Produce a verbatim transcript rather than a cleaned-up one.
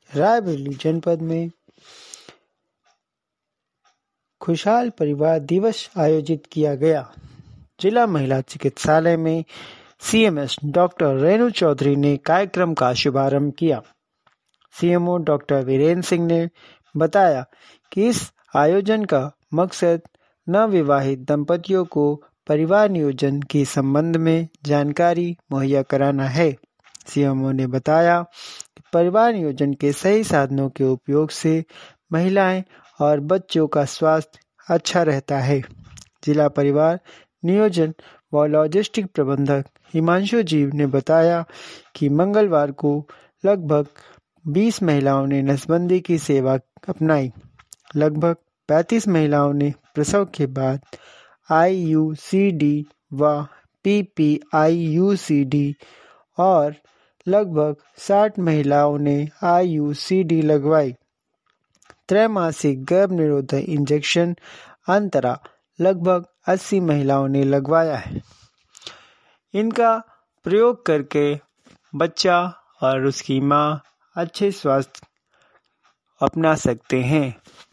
रायबरेली जनपद में खुशहाल परिवार दिवस आयोजित किया गया। जिला महिला चिकित्सालय में सीएमएस डॉक्टर रेणु चौधरी ने कार्यक्रम का शुभारंभ किया। सीएमओ डॉक्टर वीरेंद्र सिंह ने बताया कि इस आयोजन का मकसद नवविवाहित दंपतियों को परिवार नियोजन के संबंध में जानकारी मुहैया कराना है। सीएमओ ने बताया कि परिवार नियोजन के सही साधनों के उपयोग से महिलाएं और बच्चों का स्वास्थ्य अच्छा रहता है। जिला परिवार नियोजन व लॉजिस्टिक प्रबंधक हिमांशु जीव ने बताया कि मंगलवार को लगभग बीस महिलाओं ने नसबंदी की सेवा अपनाई। लगभग पैंतीस महिलाओं ने प्रसव के बाद आईयूसीडी व पीपीआईयूसीडी और लगभग साठ महिलाओं ने आईयूसीडी लगवाई। त्रैमासिक गर्भ निरोधक इंजेक्शन अंतरा लगभग अस्सी महिलाओं ने लगवाया है। इनका प्रयोग करके बच्चा और उसकी माँ अच्छे स्वास्थ्य अपना सकते हैं।